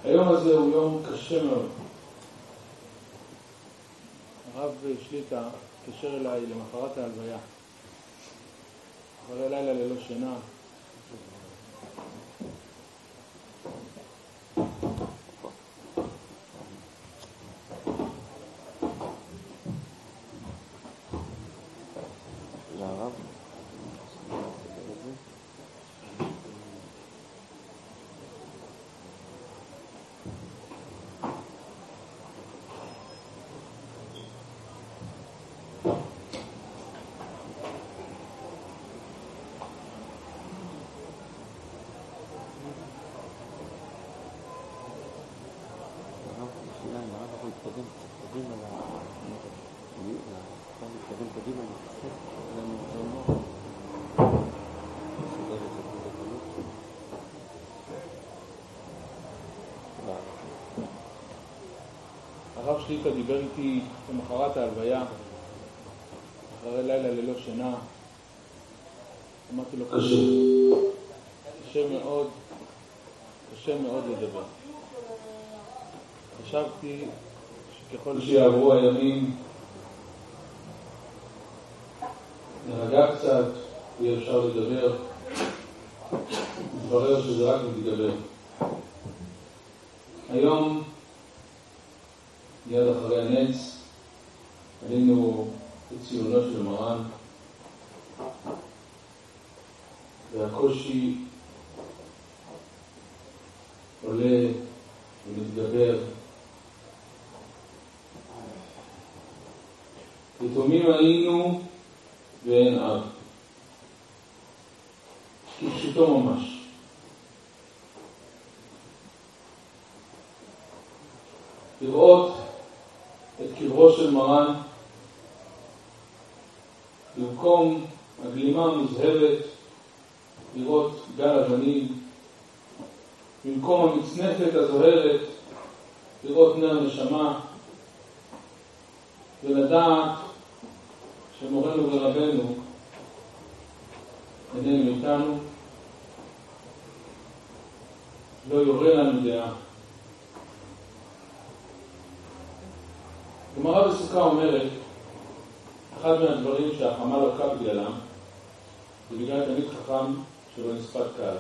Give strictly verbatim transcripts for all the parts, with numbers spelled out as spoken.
היום הזה הוא יום קשה מאוד. הרב שליטה התקשר אליי למחרת ההלוויה. אחרי לילה ללא שינה. הרב שליטה דיבר איתי במחרת ההלוויה, אחרי לילה ללא שינה. אמרתי לו, קשה, קשה מאוד, קשה מאוד לדבר. חשבתי שככל שיעברו הימים, נרגע קצת, יהיה אפשר לדבר, מתברר שזה רק מתגבר. היום, מיד אחרי הנץ, עלינו את ציונו של מרן, והקושי עולה ומתגבר. יתומים היינו ואין אב, כפשוטו ממש. לראות את קברו של מרן במקום הגלימה המוזהבת, לראות גל אבנים, במקום המצנפת הזוהרת לראות נר נשמה, ולדעת שמורנו ורבנו איננו איתנו, לא יורה לנו דעה. גמרא בסוכה אומרת, אחד מהדברים שהחמה לא קם בגללם, זה בגלל תלמיד חכם שלא נספת קהל.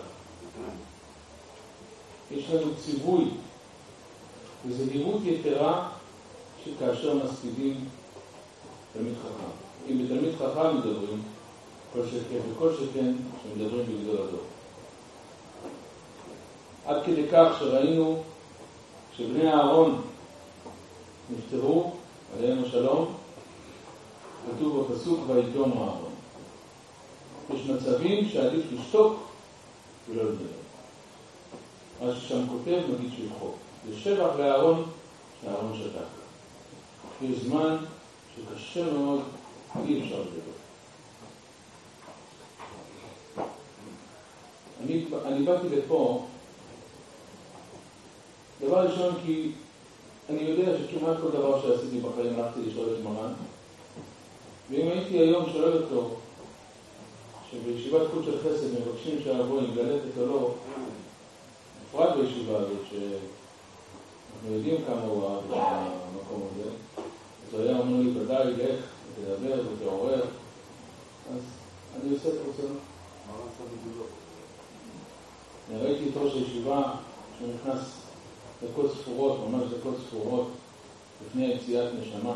יש לנו ציווי וזהירות יתרה שכאשר מספידים תלמיד חכם. אם בתלמיד חכם מדברים, כל שכן וכל שכן שמדברים בגדול הדור. עד כדי כך שראינו שבני אהרון נפטרו, עליהם השלום, כתוב בפסוק וידום אהרון. יש מצבים שעדיף לשתוק ולא לדבר. מה ששם כותב נגיד שיחוק. זה שבח לאהרון שהאהרון שתק. יש זמן שקשה מאוד, אי אפשר לדבר. אני, אני באתי לפה דבר ראשון כי אני יודע שכמעט כל דבר שעשיתי בחיים הלכתי לשאול את מרן, ואם הייתי היום שואל אותו שבישיבת חוץ של חסד מבקשים שהרבו אם גלטת או לא, בפרט בישיבה הזאת שאנחנו יודעים כמה הוא אהב במקום הזה, אז הוא היה אומר לי ודאי לך ותדבר ותעורר, אז אני עושה את הרצון. מה רצה בגולו? אני ראיתי את ראש הישיבה שנכנס דקות ספורות, ממש דקות ספורות, לפני יציאת נשמה.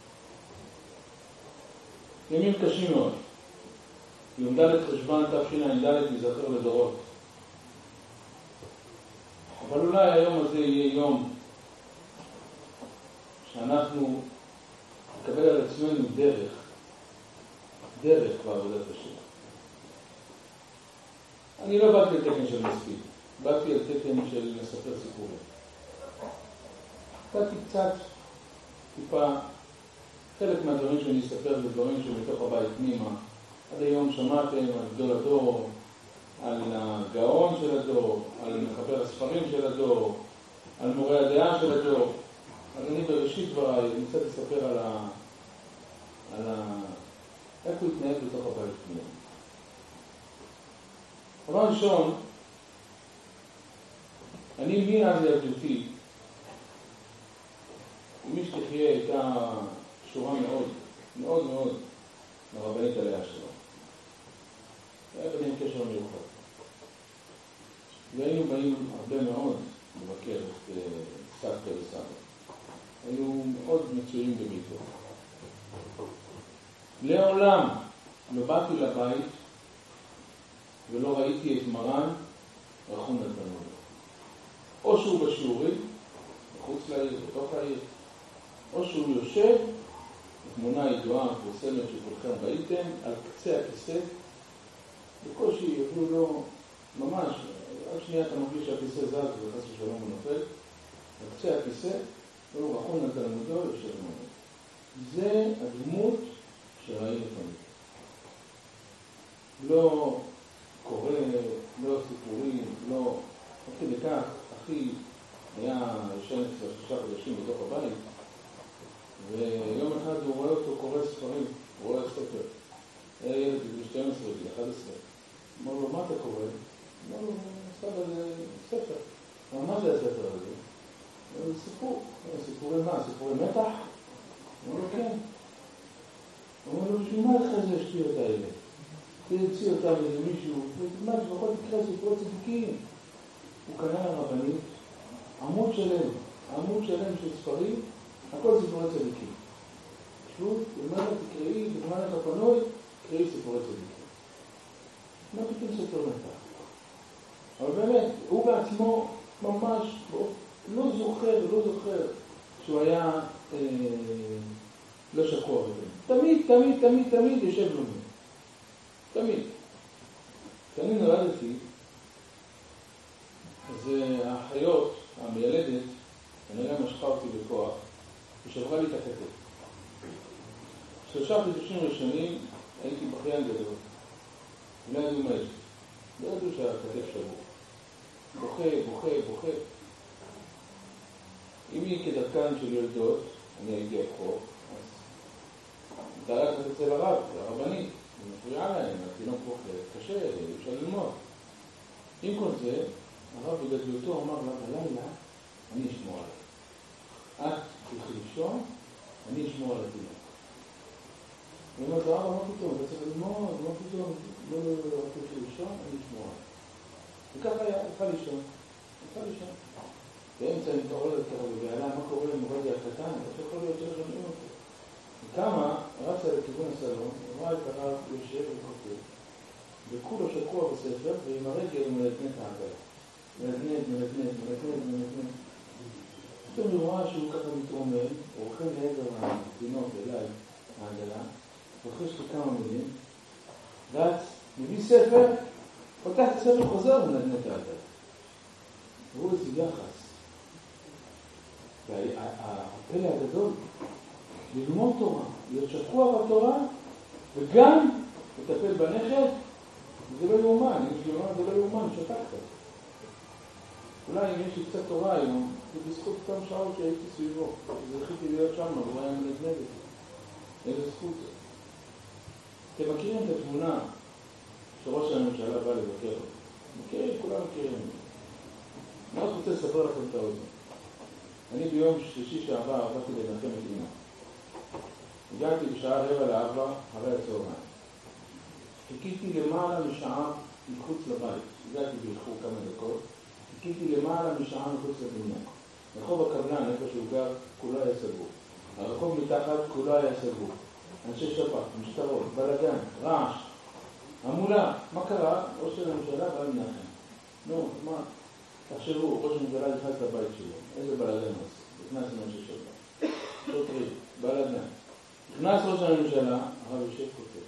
ימים קשים מאוד. יום ד' חשבן תשע"ד יזכר לדורות. אבל אולי היום הזה יהיה יום שאנחנו נקבל על עצמנו דרך, דרך בעבודת השם. אני לא באתי על תקן של מספיק, באתי על תקן של לספר סיפורים. באתי קצת, טיפה, חלק מהדברים שאני אספר זה דברים שבתוך הבית פנימה. עד היום שמעתם על גדול הדור, על הגאון של הדור, על מחבר הספרים של הדור, על מורה הדעה של הדור. אז אני בראשית דבריי, אני קצת אספר על ה... על ה... איך הוא התנהג בתוך הבית פנימה. דבר ראשון, אני מאז ילדותי, אמי שתחיה הייתה קשורה מאוד, מאוד מאוד לרבנית עליה שלו. היה ביניהם קשר מיוחד. והיינו באים הרבה מאוד לבקר את סבתא וסבא. היינו מאוד מצויים בביתו. לעולם לא באתי לבית ולא ראיתי את מרן רחום נתנאל. או שהוא בשיעורים, מחוץ לעיר, בתוך העיר, או שהוא יושב, תמונה ידועה ופורסמת שכולכם ראיתם, על קצה הכיסא, בקושי יביאו לו ממש, רק שנייה אתה מרגיש שהכיסא זז וחס ושלום הוא נופל, על קצה הכיסא, והוא רחום נתנאל יושב מאוד. זה הדמות שראינו לפעמים. לא קורא, לא סיפורים, לא... עד כדי כך, אחי היה ישן כבר שלושה חודשים בתוך הבית, ויום אחד הוא רואה אותו קורא ספרים, הוא רואה ספר. היה ילד ב-שתים עשרה, ב-אחת עשרה. אמר לו, מה אתה קורא? אמר לו, סבא, זה ספר. אמר, מה זה הספר הזה? אמר לו, סיפור. סיפורי מה? סיפורי מתח? אמר לו, כן. אמר לו, בשביל מה לך זה השטויות האלה? תרצי אותם איזה מישהו, מה שבכל תקרא סיפורי צדיקים. הוא קנה לרבנית, עמוד שלם, עמוד שלם של ספרים, הכל סיפורי צדיקים. שוב, למעלה תקראי, למעלה הפנוי, תקראי סיפורי צדיקים. מה פתאום ספר מתח? אבל באמת, הוא בעצמו ממש לא זוכר, לא זוכר שהוא היה אה, לא שקוע בזה. תמיד, תמיד, תמיד, תמיד יושב לו. תמיד. כשאני נולדתי, אז האחיות, המילדת, כנראה משכה אותי בכוח, ושברה לי את הכתף. שלושה חודשים ראשונים הייתי בכיין גדול. לא ידעו מה יש. לא ידעו שהכתף שבור. בוכה, בוכה, בוכה. אם היא כדרכן של ילדות, אני הייתי הבכור, אז דאגת אצל הרב, הרבנית, היא מפריעה להם, התינוק בוכה, קשה, אפשר ללמוד. עם כל זה, הרב בגדלותו אמר לה, בלילה, אני אשמור עליו. את תלכי לישון, אני אשמור על התינוק. היא אומרת, הרב, מה פתאום? אתה צריך ללמוד, מה פתאום? לא, לא, לא, רק תלכי לישון, אני אשמור עליו. וככה היה, הלכה לישון, הלכה לישון. באמצע אני מתעוררת ככה ובעלה, מה קורה למורדי הקטן? איך יכול להיות שלא שומעים אותו? וכמה, רצה לכיוון הסלון, אמרה את הרב יושב וכותב, וכולו שקוע בספר, ועם הרגל הוא מלתנת העגלה. מלתנת, מלתנת, מלתנת, מלתנת. פתאום היא רואה שהוא ככה מתרומם, הוא רוכב לעבר מהתינוק אליי, העגלה, רוכש לי כמה מילים, רץ, מביא ספר, פותח את הספר, חוזר ומלתנת העגלה. והוא איזה יחס. והפלא הגדול, ללמוד תורה, להיות שקוע בתורה, וגם לטפל בנכד, זה לא יאומן, אם יש לי אומר, זה לא יאומן, שתקת. אולי אם יש לי קצת תורה היום, זה בזכות כמה שעות שהייתי סביבו, זכיתי להיות שם, אבל היה מנדנד אותי. איזה זכות זה. אתם מכירים את התמונה שראש הממשלה בא לבקר אותו. מכירים, כולם מכירים. אני רק רוצה לספר לכם את האוזן. אני ביום שלישי שעבר עברתי לנחם את אמא. הגעתי בשעה רבע לארבע, אחרי הצהריים. חיכיתי למעלה משעה מחוץ לבית. הגעתי באיחור כמה דקות. חיכיתי למעלה משעה מחוץ לבניין. רחוב הקבלן, איפה שהוא גר, כולו היה סגור. הרחוב מתחת, כולו היה סגור. אנשי שפט, משטרות, בלגן, רעש, המולה. מה קרה? ראש הממשלה בא לנחם. נו, מה? תחשבו, ראש הממשלה נכנס לבית שלו. איזה בלגן עושה? נכנס עם אנשי שפט. שוטרים, בלגן. נכנס ראש הממשלה, הרב יושב כותב.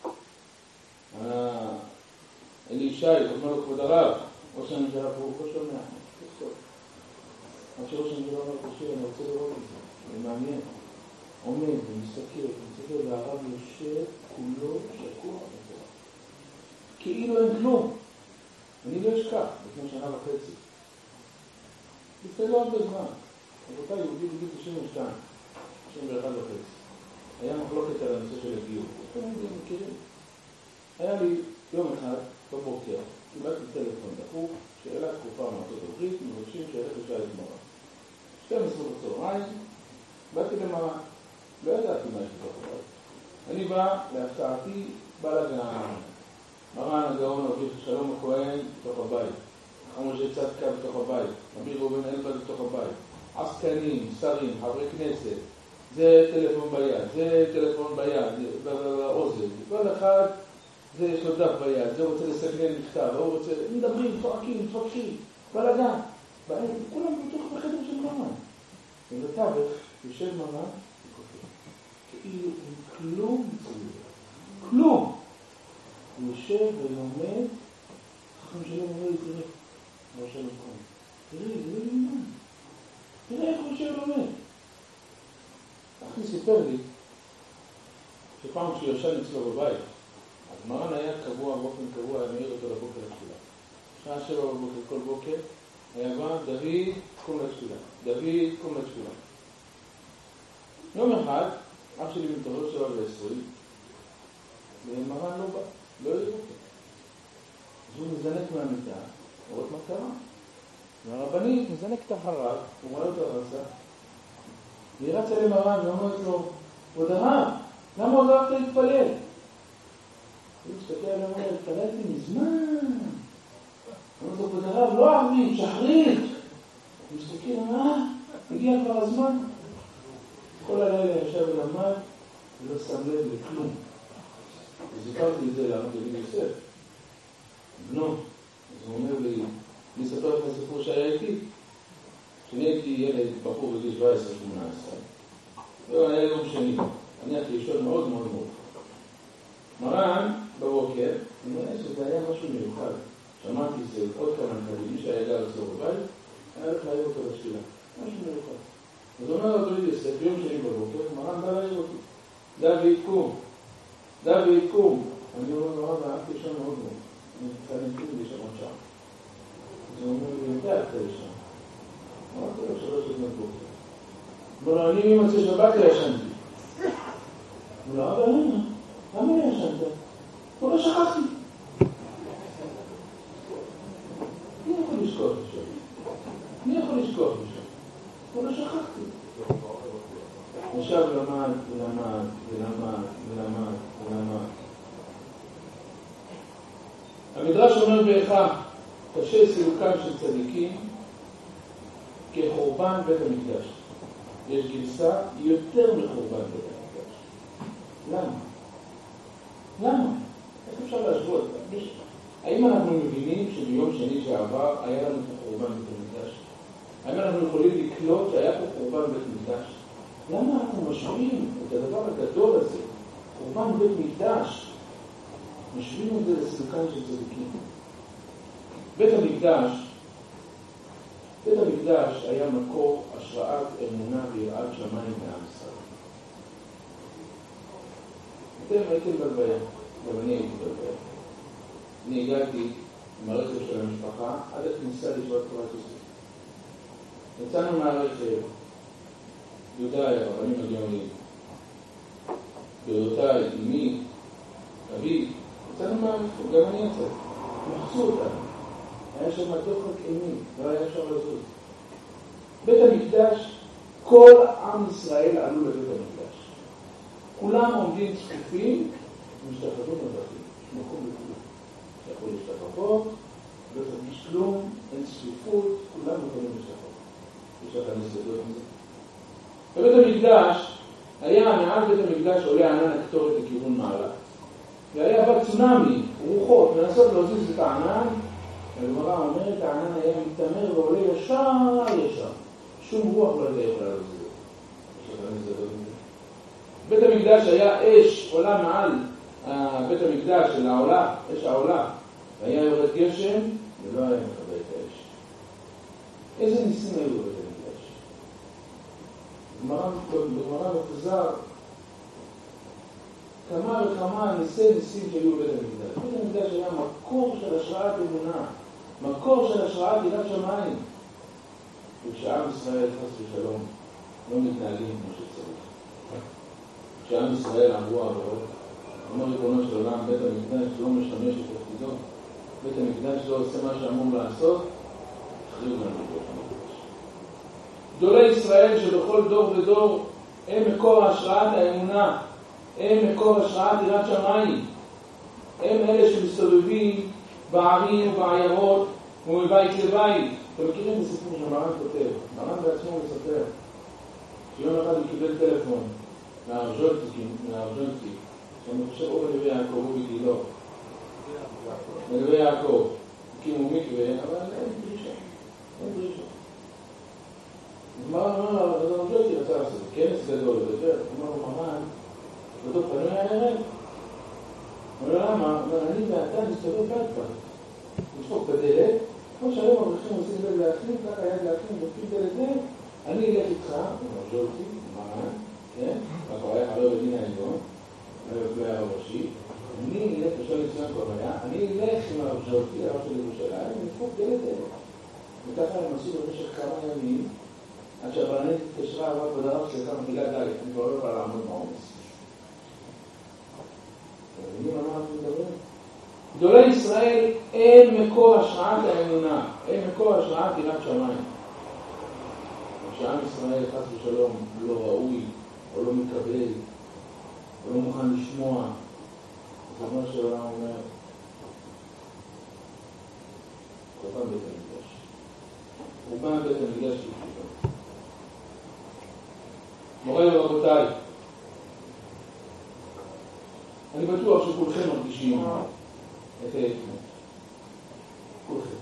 אלי ישי, אומר לו כבוד הרב, ראש הממשלה פה, הוא חושב שומע, תכתוב. עד שראש הממשלה אומר, תשאיר, אני רוצה לראות את זה, זה מעניין. עומד ומסתכל, ומסתכל, והרב יושב כולו שקוע בתורה. כאילו אין כלום. אני לא אשכח, לפני שנה וחצי. לפני לא הרבה זמן. רבותיי, יהודי בגיל תשעים ושתיים, תשעים ואחת וחצי. היה מחלוקת על הנושא של הגיור. אתם יודעים, מכירים? היה לי יום אחד, בבוקר, קיבלתי טלפון דחוף, שאלה תקופה מארצות הברית, מבקשים שאלה תשאל את מרן. שתים עשרה בצהריים, באתי למרן, לא ידעתי מה יש בתוך הבית. אני בא, להפתעתי, בא לגן, מרן הגאון אביך שלום הכהן בתוך הבית, חמושה צדקה בתוך הבית, רבי ראובן אלבז בתוך הבית, עסקנים, שרים, חברי כנסת, זה טלפון ביד, זה טלפון ביד, באוזן, כל אחד זה יש לו דף ביד, זה רוצה לסגנן מכתב, הוא רוצה, מדברים, צועקים, צועקים, בלגן, כולם בתוך בחדר של מרן. ובתווך יושב מרן, כאילו עם כלום צעיר, כלום. הוא יושב ולומד, חכם שלום אומר לי, תראה, ראש המקום, תראה, זה לא יאמן, תראה איך הוא יושב ולומד. אחי סיפר לי, שפעם שהוא ישן אצלו בבית, אז מרן היה קבוע, באופן קבוע, היה מעיר אותו לבוקר לתפילה. שעה שבע בבוקר, כל בוקר, היה בא, דוד, תקום לתפילה. דוד, תקום לתפילה. יום אחד, אח שלי מתעורר שבע ועשרים, ומרן לא בא, לא יהיה אותו. אז הוא מזנק מהמיטה, רואה מה קרה. והרבנית מזנקת אחריו, הוא רואה אותו הרסה, והיא רצה למרן ואומרת לו, עוד הרב, למה עוד אהבת להתפלל? הוא מסתכל עליו ואומר, התפללתי מזמן. אמרת לו, עוד הרב, לא ערבים, שחרית. הוא מסתכל, מה? הגיע כבר הזמן. כל הלילה ישב ולמד, ולא שם לב לכלום. וזיכרתי את זה לענות לבי יוסף. בנו, אז הוא אומר לי, אני אספר לך סיפור שהיה איתי. כשאני הייתי ילד, בחור בגיל שבע עשרה שמונה עשרה. והוא היה יום שני. אני הייתי לישון מאוד מאוד מאוד. מרן, בבוקר, אני רואה שזה היה משהו מיוחד. שמעתי זה עוד כמה נקדים, מי שהיה גר אצלו בבית, היה הולך להעיר אותו לתפילה. משהו מיוחד. אז הוא אומר לו, יוסף, ביום שני בבוקר, מרן בא להעיר אותי. דוד, קום. דוד, קום. אני אומר לו, רב, אהבתי לישון מאוד מאוד. אני צריך להנקים לישון עוד שעה. אז הוא אומר לי, מתי אתה לישון? אמרתי לו, שלוש עד בבוקר. הוא אומר לו, אני ממצא שבת לא ישנתי. הוא אומר לו, אבל למה? למה לא ישנת? הוא לא שכחתי. מי יכול לשכוח לשם? מי יכול לשכוח לשם? הוא לא שכחתי. עכשיו למד, ולמד, ולמד, ולמד, ולמד. המדרש אומר באיכה, קשה סילוקם של צדיקים כחורבן בית המקדש. יש גרסה יותר מחורבן בית המקדש. למה? למה? איך אפשר להשוות? האם אנחנו מבינים שביום שני שעבר היה לנו פה חורבן בית המקדש? האם אנחנו יכולים לקלוט שהיה פה חורבן בית המקדש? למה אנחנו משווים את הדבר הגדול הזה, חורבן בית המקדש, משווים את זה לסילוקם של צדיקים? בית המקדש, בית המקדש היה מקור השראת אמונה ויראת שמיים מעם ישראל. אתם הייתם בלוויה, אבל אני הייתי בלוויה. אני הגעתי עם הרכב של המשפחה עד הכניסה לישיבת תורת יוסף. יצאנו מהרכב, יהודיי, הרבנים הגאונים, ביודעותיי, אמי, אבי, יצאנו מהרכב, גם אני יצאתי. מחצו אותנו. היה שם דוחק אימי, לא היה אפשר לזוז. בית המקדש, כל עם ישראל עלו לבית המקדש. כולם עומדים צפופים ומשתחווים לבתים. יש מקום לכולם. יכול להשתחוות, לא תרגיש כלום, אין צפיפות, כולם יכולים להשתחוות. יש לך נסגדות מזה. בבית המקדש, היה מעל בית המקדש עולה ענן הקטורת לכיוון מעלה. והיה בא צונאמי, רוחות, מנסות להזיז את הענן, הגמרא אומרת, הענן היה מתאמר ועולה ישר ישר. שום רוח לא הייתה יכולה להזיז. יש לך נסגדות מזה. בית המקדש היה אש עולה מעל בית המקדש של העולה, אש העולה, והיה יורד גשם ולא היה מכבה את האש. איזה ניסים היו בבית המקדש? בגמרא מפוזר כמה וכמה ניסי ניסים שהיו בבית המקדש. בית המקדש היה מקור של השראת אמונה, מקור של השראת יראת שמיים. וכשעם ישראל חס ושלום לא מתנהגים כמו שצריך. כשעם ישראל אמרו עברות, אומר ריבונו של עולם, בית המקדש לא משמש את תפקידו, בית המקדש לא עושה מה שאמור לעשות, תחזירו גם לבית המקדש. גדולי ישראל שבכל דור ודור הם מקור השראת האמונה, הם מקור השראת יראת שמיים, הם אלה שמסתובבים בערים ובעיירות ומבית לבית. אתם מכירים את הסיפור שמרן כותב, מרן בעצמו מספר שיום אחד הוא קיבל טלפון מהרז'ולטי, שאני חושב הוא בנווה יעקב, הוא בגילו בנווה יעקב הקימו מקווה, אבל אין דרישה, אין דרישה. מרן אמר לו, אז הרז'ולטי רצה לעשות כנס גדול, לדבר, אמר לו מרן, בדוק פנוי היה לרד. אמר לו למה? אני ואתה נסתובב בית כבר, נשפוק בדלת, כמו שהיום הולכים עושים לב להכנים, ככה יד להכנים, דופקים דלת זה, אני אלך איתך, הרז'ולטי, מרן, כן? כבר היה חבר בדין העליון, לא היה ראשי, אני אלך לשאול לציון כבר היה, אני אלך עם הרז'ולטי, הרב של ירושלים, ונדפוק דלת דלת. וככה הם עשו במשך כמה ימים, עד שהבלנית התקשרה הרב בדרב שלך מגילה דלת, אני כבר לא יכולה לעמוד בעומס. מי מה אנחנו מדברים? גדולי ישראל הם מקור השראת האמונה, הם מקור השראת יראת שמיים. כשעם ישראל חס ושלום לא ראוי, או לא מקבל, או לא מוכן לשמוע, זה מה שהעולם אומר, רובם בית המקדש. רובם בית המקדש לפשוטו. מוריי ורבותיי, אני בטוח שכולכם מרגישים את העצמות. כולכם.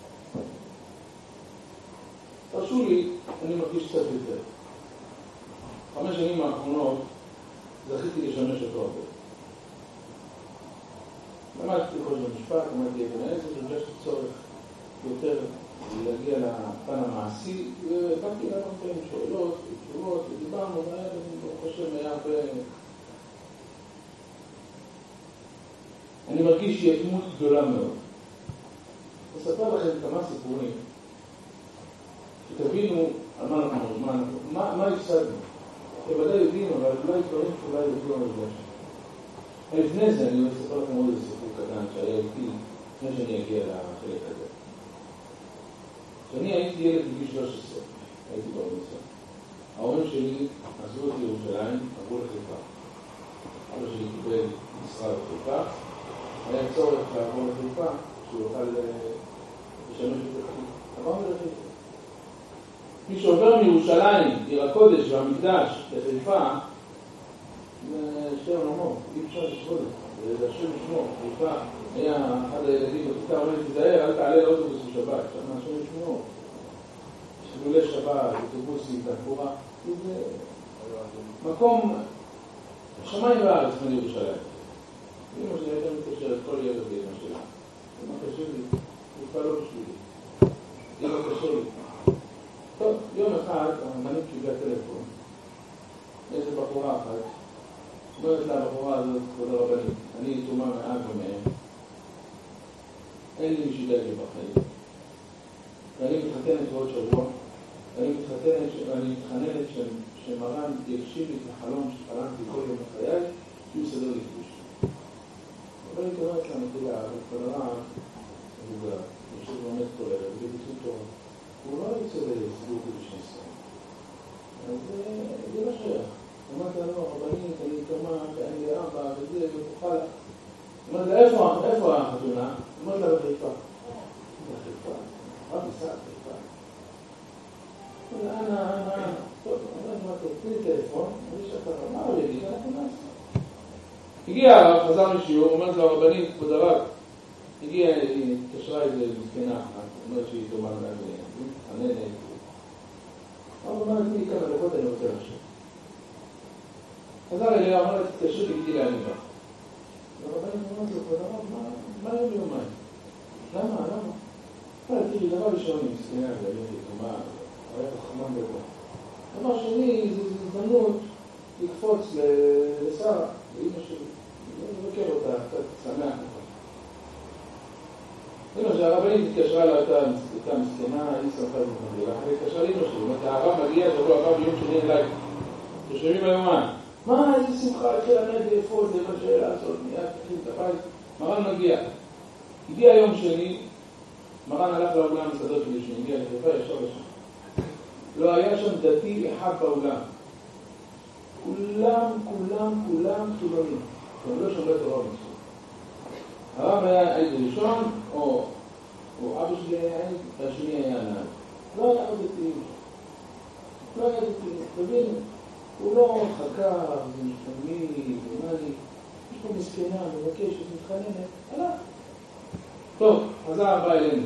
תרשו לי, אני מרגיש קצת יותר. חמש שנים האחרונות זכיתי לשמש אותו הרבה. למדתי חוש במשפט, למדתי את הנעזר, הרגשתי צורך יותר להגיע לפן המעשי, ובאתי לנו עם שאלות, תשובות, ודיברנו, ואני חושב היה הרבה... אני מרגיש שהיא דמות גדולה מאוד. אספר לכם כמה סיפורים, שתבינו על מה אנחנו אומרים, מה, מה הפסדנו. בוודאי יודעים, אבל אולי דברים שאולי יודעים על זה. לפני זה אני אספר לכם עוד איזה סיפור קטן שהיה איתי, לפני שאני אגיע לחלק הזה. כשאני הייתי ילד בגיל שלוש עשרה, הייתי באוניברסיטה. ההורים שלי עזבו את ירושלים, עברו לחיפה. אבא שלי קיבל משרה בחיפה, היה צורך לעבור לחיפה, שהוא יוכל לשמש את החיפה. עברנו לחיפה. מי שעובר מירושלים, עיר הקודש והמקדש לחיפה, זה שתי עולמות, אי אפשר לשמור את זה, זה השם לשמור. חיפה היה אחד הילדים בכיתה, אומר לי, תזהר, אל תעלה לאוטובוס בשבת, שם השם לשמור. שגולי שבת, אוטובוסים, תחבורה, זה מקום, שמיים בארץ מירושלים. אמא שלי הייתה מתקשרת כל ילד באמא שלה. אמא קשה לי, חיפה לא בשבילי. אמא קשה לי. טוב, יום אחד, המנהיג קיבלה טלפון. איזה בחורה אחת. אומרת לה הבחורה הזאת, כבוד הרבנית, אני תומה מעל ומהם. אין לי משידה לי בחיים. ואני מתחתנת בעוד שבוע. ואני מתחתנת, ואני מתחננת שמרן יגשים לי את החלום שחלמתי כל יום בחיי, שהוא סדר לי כבוש. אבל אני קוראת לה מגילה, וכבודרה, מבוגר, יושב ועומד כל ערב, בביצוע תורה. הוא לא יוצא לסידור כדי שנסע. אז זה לא שייך. אמרת לו, רבנית, אני כמה, אין לי אבא, וזה, ותוכל. אמרת לה, איפה החתונה? אמרת לה, בחיפה. בחיפה? רב ניסה, בחיפה. אנא, אנא, טוב, אמרת, תני לי טלפון, אני שאתה רמה, הוא יגיד, אנחנו נעשה. הגיע הרב, חזר משיעור, אומרת לו, רבנית, כבוד הרב, הגיעה, היא התקשרה איזה מסכנה אחת, אומרת שהיא תאמר לה, אני נהנה. הרב אומרת, תני לי כמה דקות, אני רוצה לשאול. חזר אליה, אמרת, תתקשר לי, איתי להניבה. הרבנית אומרת לו, כבוד הרב, מה יום יומיים? למה? למה? תראי, דבר ראשון, היא מסכנה, זה הייתי תאמר, היה חכמן בבוא. דבר שני, זו הזדמנות לקפוץ לשרה, לאמא שלי, לבקר אותה, קצת שמח. אמא שהרבנית התקשרה לה אותה מסכנה, היא שמחה ומחמדילה, היא התקשרה לאמא שלי, אומרת, הרב מגיע שבוע הבא ביום שני אליי, תושבים היומן, מה, איזה שמחה, התחיל למד לאפות, זה מה שאלה לעשות, מיד תחיל את הבית, מרן מגיע. הגיע היום שני, מרן הלך לאולם מסעדות שלי שהגיע לחיפה ישר לשם. לא היה שם דתי אחד באולם. כולם, כולם, כולם חילונים. גם לא שומרי תורה ומצוות. הרב היה עד ראשון, או, או אבא שלי היה עד, והשני היה נעד. לא היה עוד דתיים. לא היה דתיים. תבין, הוא לא חקר, ומשתמי, ומאלי. יש פה מסכנה, מבקשת, מתחננת. הלך. טוב, חזר הבא אלינו.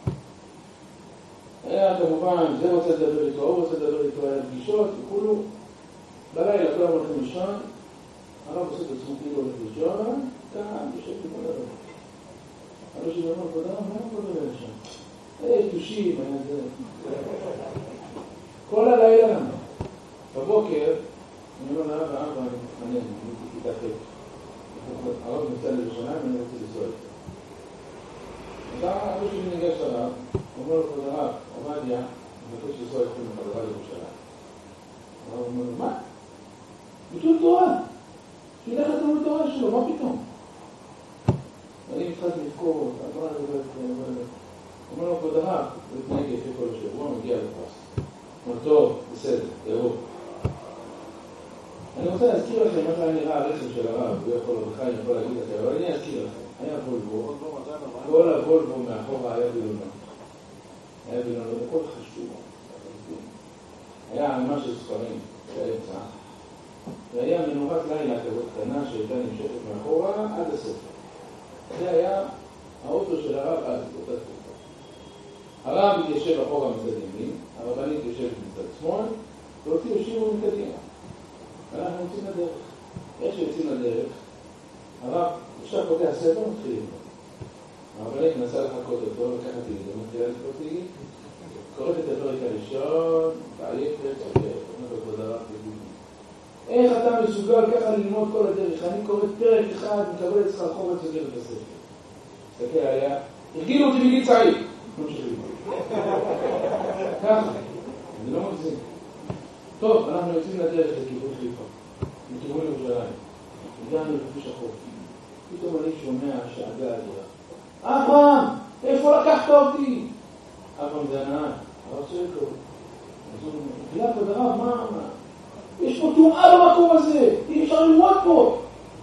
היה כמובן, זה רוצה לדבר איתו, הוא רוצה לדבר איתו, היה פגישות, וכולו. בלילה, כולם הולכים לישון, הרב עושה את עצמו כאילו הולך לישון, כאן, יושב לכל הרב. הרב שלי אמר, כבוד הרב, מה הוא מדבר לשם? היה יתושים, היה זה. כל הלילה למה. בבוקר, אני אומר לרב, הרב, אני מתחנן, אני בכיתה ח'. הרב נמצא לירושלים, אני רוצה לנסוע איתו. אז הרב שלי ניגש לרב, הוא אומר לו, כבוד הרב, עובדיה, אני מבקש לנסוע איתו בחזרה לירושלים. הרב אומר לו, מה? ביטול תורה. שילך לתלמוד תורה שלו, מה פתאום? אני מתחלתי לבכור, אמר לי, אומר לו, כבוד הרב, הוא התנהג יפה כל השבוע, הוא מגיע לפרס. אומר, טוב, בסדר, תראו. אני רוצה להזכיר לכם מה שהיה נראה הרכב של הרב, הוא יכול לחיים, יכול להגיד לכם, אבל אני אזכיר לכם. היה וולבו, כל הוולבו מאחורה היה בילונו. היה בילונו, זה כל חשוב. היה ערימה של ספרים, באמצע. והיה מנורת לילה כזאת קטנה שהייתה נמשכת מאחורה עד הסוף. זה היה האוטו של הרב אז, באותה תקופה. הרב התיישב אחורה מצד ימין, הרבנית יושבת מצד שמאל, ואותי יושיבו מקדימה. ואנחנו יוצאים לדרך. איך שיוצאים לדרך, הרב עכשיו פותח ספר מתחילים. הרבנית מנסה לחכות אותו, לקחת תהילים, מתחילה לקרוא תהילים, קוראת את הפרק הראשון, בעייפת, עייפת, אומרת כבוד הרב תהילים. איך אתה מסוגל ככה ללמוד כל הדרך? אני קורא פרק אחד, מקבל את סחרחור וסוגר את הספר. תסתכל עליה, הרגילו אותי בגיל צעיר. ככה, אני לא מגזים. טוב, אנחנו יוצאים לדרך לכיוון חיפה, לכיוון ירושלים. הגענו לכביש החוף. פתאום אני שומע שעגה אדירה. אברהם, איפה לקחת אותי? אברהם זה הנהג, הרב שואל לו. אז הוא אומר, כבוד הרב, מה, מה? יש פה טומאה במקום הזה, אי אפשר ללמוד פה.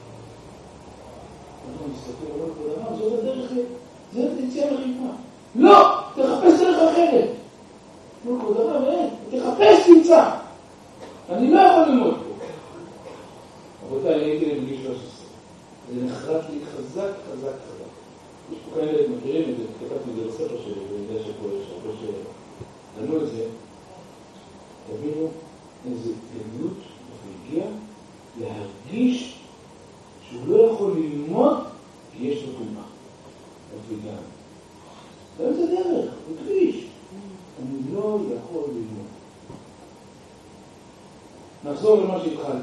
אז הוא מסתכל, הוא אומר, כבוד הרב, זאת הדרך, זה תצא לחיפה. לא, תחפש דרך אחרת. הוא אומר, כבוד הרב, אין, תחפש תמצא. אני לא יכול ללמוד פה. רבותיי, אני הייתי לי בגיל שלוש עשרה. זה נחרט לי חזק, חזק, חזק. יש פה כאלה מכירים את זה, כתבתי את זה בספר שלי, ואני יודע שפה יש הרבה שדנו את זה. תבינו איזה גדלות והגיע להרגיש שהוא לא יכול ללמוד כי יש לו טומאה. וגם. זה דרך, זה כביש. אני לא יכול ללמוד. נחזור למה שהתחלתי.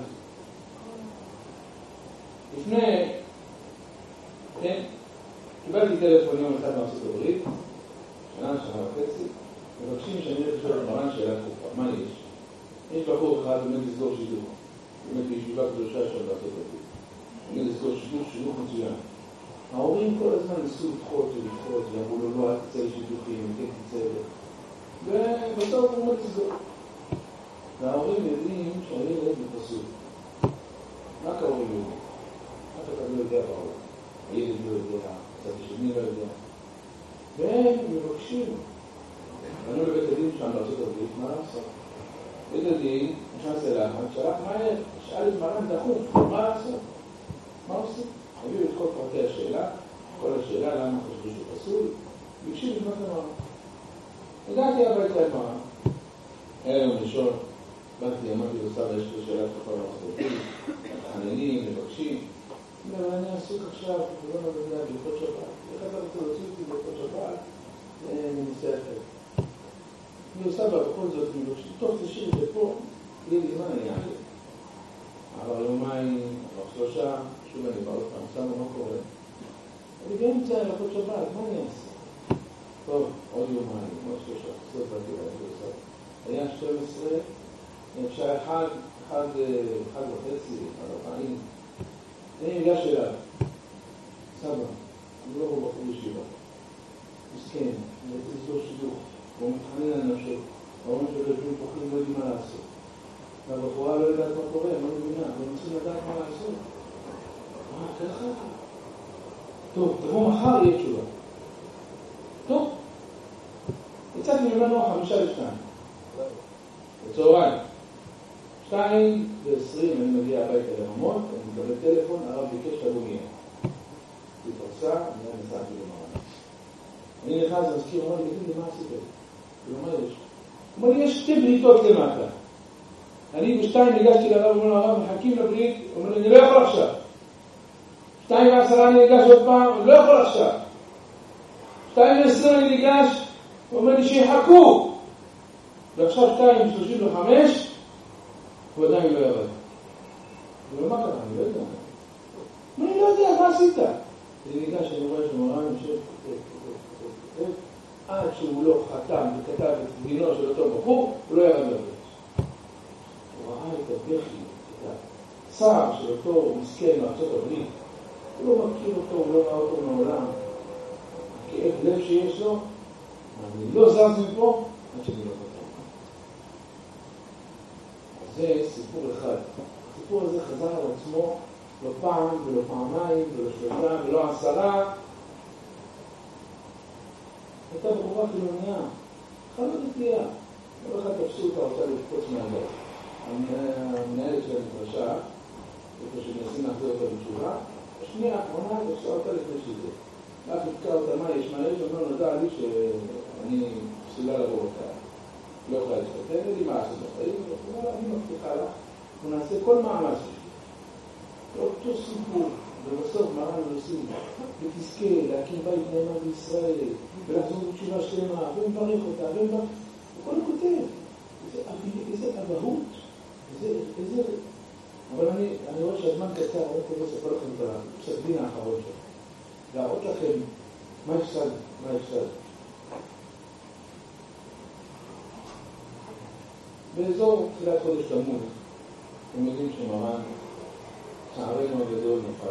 לפני, כן, קיבלתי טלפון יום אחד מארצות הברית, שנה, שנה וחצי, מבקשים שאני אראה לשאול את מרן שאלה תקופה. מה יש? יש בחור אחד באמת לסגור שידוך. באמת בישיבה קדושה שם בארצות הברית. באמת לסגור שידוך, שידוך מצוין. ההורים כל הזמן ניסו לדחות ולדחות, ואמרו לו לא, אל תצא לשידוכים, כן תצא לו. ובסוף הוא מאוד לסגור. וההורים יודעים שהילד בפסוק. רק ההורים יודעים. אף אחד לא יודע בעולם. הילד לא יודע, הצד השני לא יודע. והם מבקשים. פנו לבית הדין שם בארצות הברית, מה לעשות? בית הדין, נכנס אליו, שלח מהר, שאל את מרן דחוף, מה לעשות? מה עושים? הביאו את כל פרטי השאלה, כל השאלה, למה חשבו שהוא פסול, ביקשו לבנות למרן. הגעתי הביתה עם מרן. היה יום ראשון, באתי, אמרתי לו, סבא, יש פה שאלה תקופה בארצות, מתחננים, מבקשים. אבל אני עסוק עכשיו, לא נדע, בלכות שבת. איך אתה רוצה להוציא אותי בלכות שבת? זה נושא אחר. אני עושה בה בכל זאת, אני מבקשים, טוב, תשאיר את זה פה, יהיה לי זמן, אני אעלה. אבל יומיים, אבל שלושה, שוב אני בא עוד פעם, סתם מה קורה. אני באמצע הלכות שבת, מה אני אעשה? טוב, עוד יומיים, עוד שלושה, סוף באתי להגיד לסוף. היה שתים עשרה, אפשר אחד, אחד, אחד וחצי, אחד ארבעים. אני ניגש אליו, סבא, זה לא הוא בחור ישיבה. מסכן, זה לא שידוך, הוא מתחנן על נפשו, ההורים שלו יושבים פוחים לא יודעים מה לעשות. והבחורה לא יודעת מה קורה, לא מבינה, אבל הם צריכים לדעת מה לעשות. מה, ככה? טוב, תבוא מחר יהיה תשובה. טוב, יצאתי ממנו חמישה לשתיים. בצהריים. שתיים ועשרים אני מגיע הביתה לממות, אני מקבל טלפון, הרב ביקש לבוא מיד. תתפרסה, אני נסעתי למרן. אני נכנס ומזכיר, אומר לי, תגיד לי, מה עשית? הוא אומר, יש. הוא אומר לי, יש שתי בריתות למטה. אני בשתיים ניגשתי לרב, אומר לו, הרב, מחכים לברית, הוא אומר לי, אני לא יכול עכשיו. שתיים ועשרה אני ניגש עוד פעם, אני לא יכול עכשיו. שתיים ועשרים אני ניגש, הוא אומר לי, שיחכו. ועכשיו שתיים ושלושים וחמש, הוא עדיין לא ירד. הוא אומר, מה קרה? אני לא יודע. אני לא יודע, מה עשית? אני ניגש, אני רואה שמרן יושב, עד שהוא לא חתם וכתב את דינו של אותו בחור, הוא לא ירד לברית. הוא ראה את הבכי, את הצער של אותו מסכן מארצות הברית. הוא לא מכיר אותו, הוא לא ראה אותו מעולם. כאב לב שיש לו, אני לא זז מפה, עד שאני לא חתם. אז זה סיפור אחד. הסיפור הזה חזר על עצמו לא פעם ולא פעמיים ולא שלושה ולא עשרה. הייתה בחורה חילוניה, חלו דתייה. לא אחד תפסו אותה, רוצה לקפוץ מהגב. המנהלת של המדרשה, איפה שמנסים להחזיר אותה בתשובה, השנייה האחרונה תפסה אותה לפני שזה. רק תתקע אותה מה יש, מה יש, אמרו נודע לי שאני פסולה לבוא אותה. לא יכולה להסתכל, אין לי מה לעשות בחיים, אני מבטיחה לך, אנחנו נעשה כל מאמץ שלי. אותו סיפור, ובסוף מרן נוסעים, ותזכה להקים בית נאמן בישראל, ולחזור בתשובה שלמה, ומברך אותה, ומברך... וכל הכותב, איזה אבהות, איזה... אבל אני, אני רואה שהזמן קצר, אני רוצה לספר לכם את הפסק דין האחרון שלו. להראות לכם מה הפסד, מה הפסד. באזור תחילת חודש תמוז, אתם יודעים שמרן, צערנו הגדול נפל.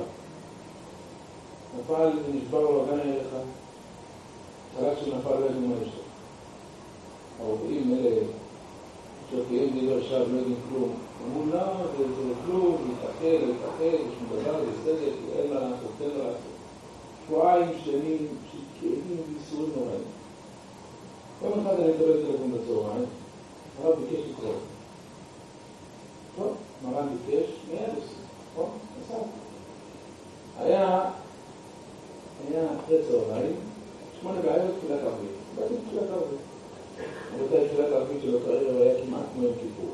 נפל ונשבר לו אגן הערך, חלק שנפל לא ידעו מה יש לו. הרופאים אלה, כשהרופאים דיבר שם לא יודעים כלום. אמרו, לא, זה כלום, להתאחל, להתאחל, יש מדבר, זה סדר, אין מה לעשות, אין מה לעשות. שבועיים שלמים של כאבים ויסורים נוראים. יום אחד אני מקבל טלפון בצהריים, הרב ביקש לקרוא. טוב, מרן ביקש, מיד עושים. טוב, נסע. היה, היה אחרי צהריים, שמונה בערב תפילת ערבית. באתי תפילת ערבית. רבותי, תפילת הערבית של הקריירה היה כמעט כמו יום כיפור.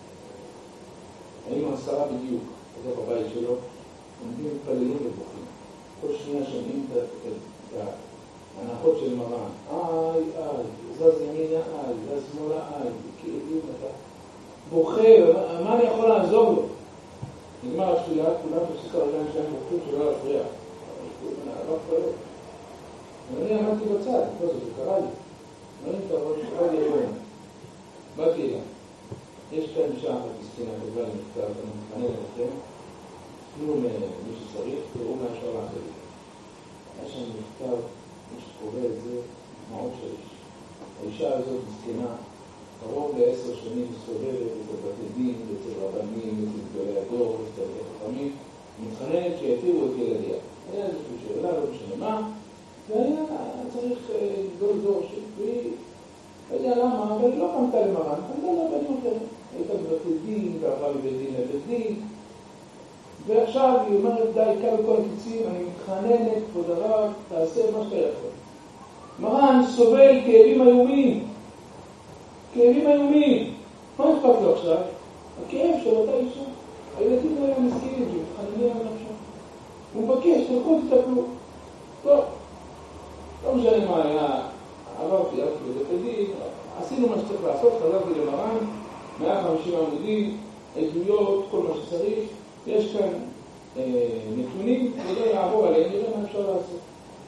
היינו עשרה בדיוק, בתוך הבית שלו, עומדים מתפללים ובוכים. כל שנייה שומעים את ההנחות של מרן. איי, איי, זז ימינה איי, זז שמאלה איי, כאבים אתה בוכה, מה אני יכול לעזור לו? נגמר התפילה, כולם תפסיק הרגליים שלהם בוכים שלא להפריע. לא פרק. ואני עמדתי בצד, לא זה, זה קרה לי. אני את הראש, קרה לי היום. באתי אליי. יש כאן אישה אחת מסכינה טובה למכתב, אני מתחנן אליכם. תנו למי שצריך, תראו מה אפשר לעשות. היה שם מכתב, מי שקורא את זה, דמעות של איש. האישה הזאת מסכינה, קרוב לעשר שנים מסתובבת אצל בתי דין, אצל רבנים, אצל גדולי הדור, אצל חכמים, מתחננת שיתירו את ילדיה. היה איזושהי שאלה, לא משנה מה, והיה צריך גדול דור שלי, לא יודע למה, אבל לא פנתה למרן, פנתה לבנים אחרים. הייתה בבתי דין, ועברה מבית דין לבית דין, ועכשיו היא אומרת, די, קל בכל הקיצים, אני מתחננת, כבוד הרב, תעשה מה שאתה יכול. מרן סובל כאבים איומים, כאבים איומים. מה אכפת לו עכשיו? הכאב של אותה אישה. הילדים האלה מסכימים, שמתחננים על נפשם. הוא מבקש, תלכו תטפלו. טוב, לא משנה מה היה, עברתי, עברתי בבית דין, עשינו מה שצריך לעשות, חזרתי למרן, מאה וחמישים עמודים, עדויות, כל מה שצריך. יש כאן אה, נתונים, ולא יעבור עליהם, נראה מה אפשר לעשות.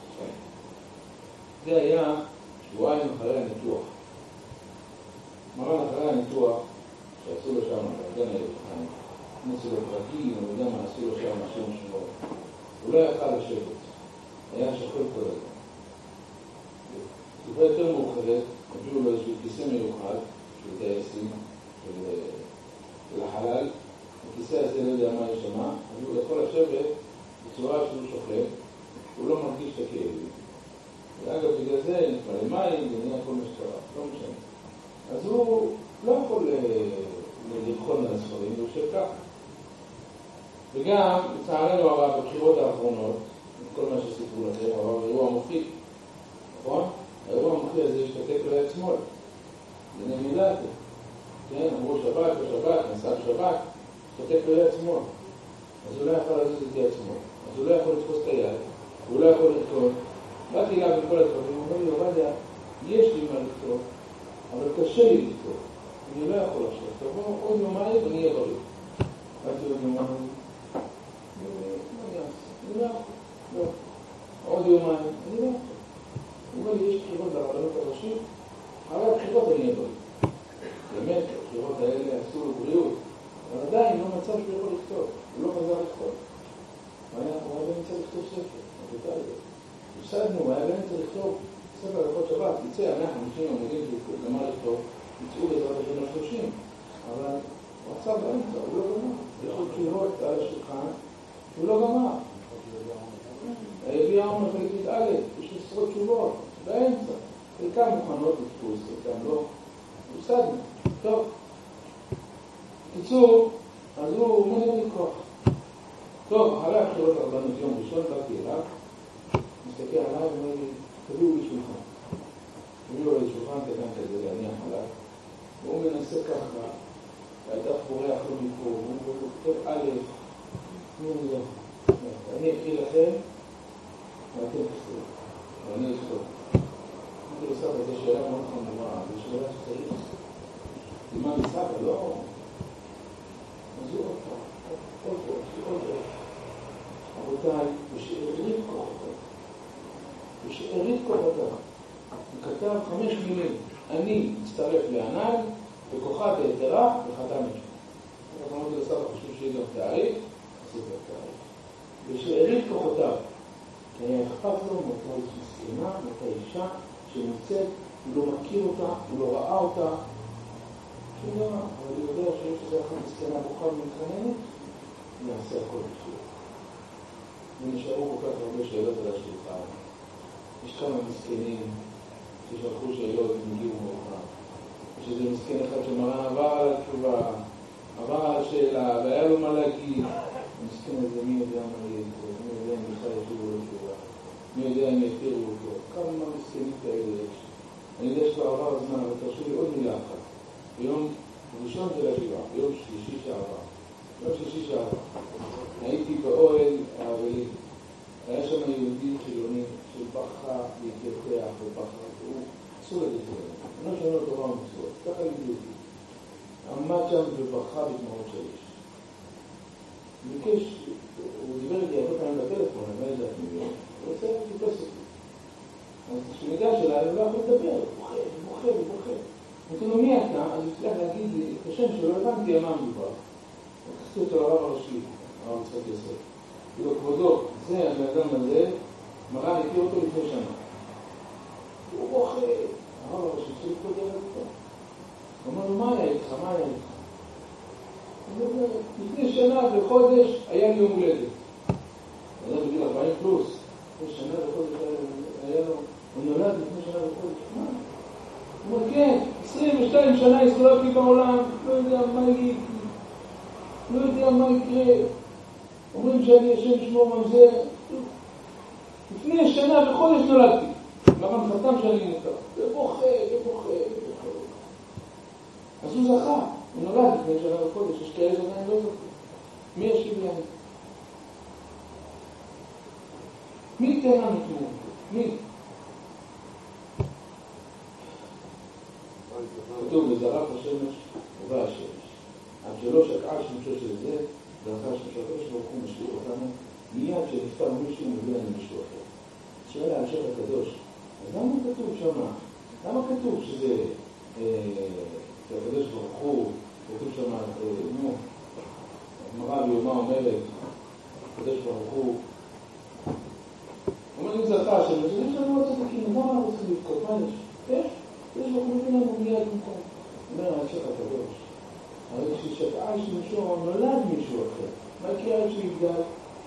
זה היה שבועיים אחרי הניתוח. מרן אחרי הניתוח, שעשו לו שם, גן הלכיים, נעשו לו פרקים, אני יודע מה, עשו לו שם משהו משמעות. הוא לא יכל לשבת. היה שוכב כל הזמן. תקופה יותר מאוחרת, הביאו לו איזשהו כיסא מיוחד, של טייסים, של החלל, הכיסא הזה לא יודע מה יש שם, הביאו לו יכול לשבת בצורה שהוא שוכב, הוא לא מרגיש את הכאבים. ואגב, בגלל זה נתמלא מים, זה נהיה כל משטרה, לא משנה. אז הוא לא יכול לבחון על הספרים, הוא יושב ככה. וגם, לצערנו הרב, בבחירות האחרונות, כל מה שסיפרו לכם, אבל אירוע מוחי, נכון? האירוע המוחי הזה השתתק ליד שמאל. זה נמידעתי. כן, אמרו שבת ושבת, נסע בשבת, השתתק ליד שמאל. אז הוא לא יכול לזוז את יד שמאל. אז הוא לא יכול לתפוס את היד, הוא לא יכול לתקון. באתי אליו בכל הדברים, הוא אומר לי, עובדיה, יש לי מה לכתוב, אבל קשה לי לכתוב. אני לא יכול עכשיו. תבוא עוד יומיים ואני אהיה בריא. באתי עוד יומיים. אני לא יכול. לא. עוד יומיים. אני לא יכול. הוא אומר לי, יש בחירות ברבנות הראשית, אחרי הבחירות אני אהיה בריא. באמת, הבחירות האלה עשו לו בריאות, אבל עדיין לא מצא שהוא יכול לכתוב. הוא לא חזר לכתוב. הוא היה באמצע לכתוב ספר. הפסדנו, הוא היה באמצע לכתוב ספר הלכות שבת. יצא, אנחנו נשאים עמודים למה לכתוב, יצאו בעזרת השם השלושים. אבל הוא עצר באמצע, הוא לא גמר. יכול תשובות על השולחן, הוא לא גמר. היביע עומר חלקית א', יש עשרות תשובות, באמצע. חלקם מוכנות לתפוס, חלקם לא. הפסדנו. טוב. קיצור, אז הוא אומר לי כוח. טוב, אחרי הבחירות הרבנות יום ראשון, באתי אליו, מסתכל עליי ואומר לי, תביאו לי שולחן. תביאו לי שולחן, תגן כזה להניח עליו. והוא מנסה ככה, והייתה פורח לו מפה, והוא כותב א', נו לא. אני אקריא לכם, ואתם תכתוב. ואני אכתוב. אמרתי לו סבא, זו שאלה מאוד חמורה, זו שאלה שצריך. למה אני סבא? לא. אז הוא עוד פעם, עוד עוד, עוד עוד. רבותיי, בשארית כוחותיו. בשארית כוחותיו. הוא כתב חמש מילים. אני מצטרף לענן, וכוחת היתרה, וחתם את שמו. אנחנו אמרתי לסבא, חשוב שיהיה גם תאריך, עשית את תאריך. בשארית כוחותיו. כי היה אכפת לו מאותה מסכנה, מאותה אישה, שנמצאת, הוא לא מכיר אותה, הוא לא ראה אותה. שום דבר, אבל הוא יודע שיש לזה אחת מסכנה בוכה ומתחננת, נעשה הכל בשביל. ונשארו כל כך הרבה שאלות על השולחן. יש כמה מסכנים ששלחו שאלות ומגיעו מאוחר. יש איזה מסכן אחד שמרן עבר על התשובה, עבר על השאלה, והיה לו מה להגיד. המסכן הזה, מי יודע מה יהיה איתו? מי יודע אם בכלל ישובו לתשובה? מי יודע אם יתירו אותו? כמה מסכנים כאלה יש? אני יודע שכבר עבר הזמן, אבל תרשו לי עוד מילה אחת. ביום ראשון של השבעה, ביום שלישי שעבר. ביום שלישי שעבר. הייתי באוהל האבלים. היה שם יהודי חילוני של בכה להתייתח ובכה. הוא אסור להתייתח. אני לא שואל תורה ומצוות. ככה יהודי. עמד שם ובכה בדמעות של איש. ביקש, הוא דיבר איתי הרבה פעמים בטלפון, אני לא יודעת מיליון. הוא רוצה לחפש אותי. אז כשניגש אליי, הוא לא יכול לדבר. הוא בוכה, הוא בוכה, הוא בוכה. אמרתי לו, מי אתה? אז הוא הצליח להגיד לי את השם שלו, הבנתי על מה מדובר. לקחתי אותו לרב הראשי, הרב יצחק יוסף. אמרתי לו, כבודו, זה האדם הזה, מרן הכיר אותו לפני שנה. הוא בוכה. הרב הראשי צריך לדבר אותו. הוא אמר לו, מה היה איתך? מה היה איתך? הוא אומר, לפני שנה וחודש היה לי יום הולדת. הוא היה בגיל ארבעים פלוס. לפני שנה וחודש היה לו, הוא נולד לפני שנה וחודש. מה? הוא אומר, כן, עשרים ושתיים שנה הסתובבתי בעולם, לא יודע מה יגיד, לא יודע מה יקרה. אומרים שאני השם שמור ממזר. לפני שנה וחודש נולדתי. מרן חתם שאני מותר. ובוכה, ובוכה, ובוכה. אז הוא זכה. הוא נולד לפני שנה וחודש. יש כאלה עדיין לא זכו. מי ישיב להם? מי תן לנו תמור? מי? כתוב, וזרח השמש ובא השמש. עד שלא שקעה שמשו של זה, זרחה שמשו הקדוש ברוך הוא משאיר אותנו, מיד שנפטר מישהו מביא לנו מישהו אחר. שואל האשר הקדוש, אז למה כתוב שמה? למה כתוב שזה הקדוש ברוך הוא, כתוב שמה, נו, הגמרא ביומא אומרת, הקדוש ברוך הוא, אומר, שקעה שמשו נולד מישהו אחר. מה יקרה עד שיגדל?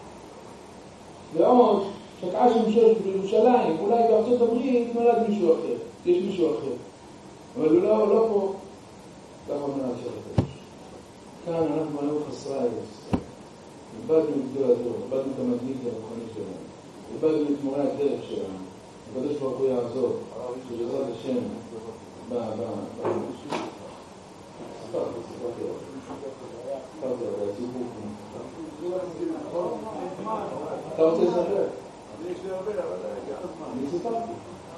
ועוד, שקעה שמשו בירושלים, אולי בארצות הברית נולד מישהו אחר. יש מישהו אחר. אבל הוא לא, לא פה. ככה אומר על שלך. כאן אנחנו היינו חסרי ארץ. איבדנו את גדול הדור, איבדנו את המדליק הרוחני שלנו. איבדנו את מורה הדרך שלנו. הקדוש ברוך הוא יעזור, שבעזרת השם, ב... ב... ב... ספרתי, ספרתי עוד. ספרתי עוד, הציבור. אתה רוצה לספר? יש לי הרבה, אבל אני ספרתי.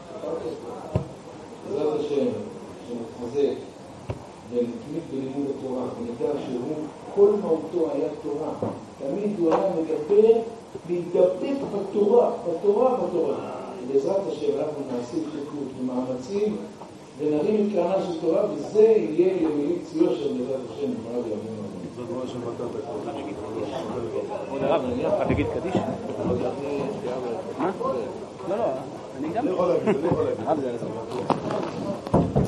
בעזרת השם, שנתחזק ונתמיד בלימוד התורה, ונדע שהוא, כל מהותו היה תורה. תמיד הוא היה מדבר, להידבק בתורה, בתורה, בתורה. בעזרת השם אנחנו נעשה דבקות ומאמצים ונרים את קרנה של תורה, וזה יהיה למליץ יושר בעזרת השם במהרה בימינו. זאת אומרת שמותר בקודש. עוד הרב, אתה תגיד קדיש? מה? לא, לא, אני גם... אני יכול להגיד, אני יכול להגיד. הרב זה על הסביבה.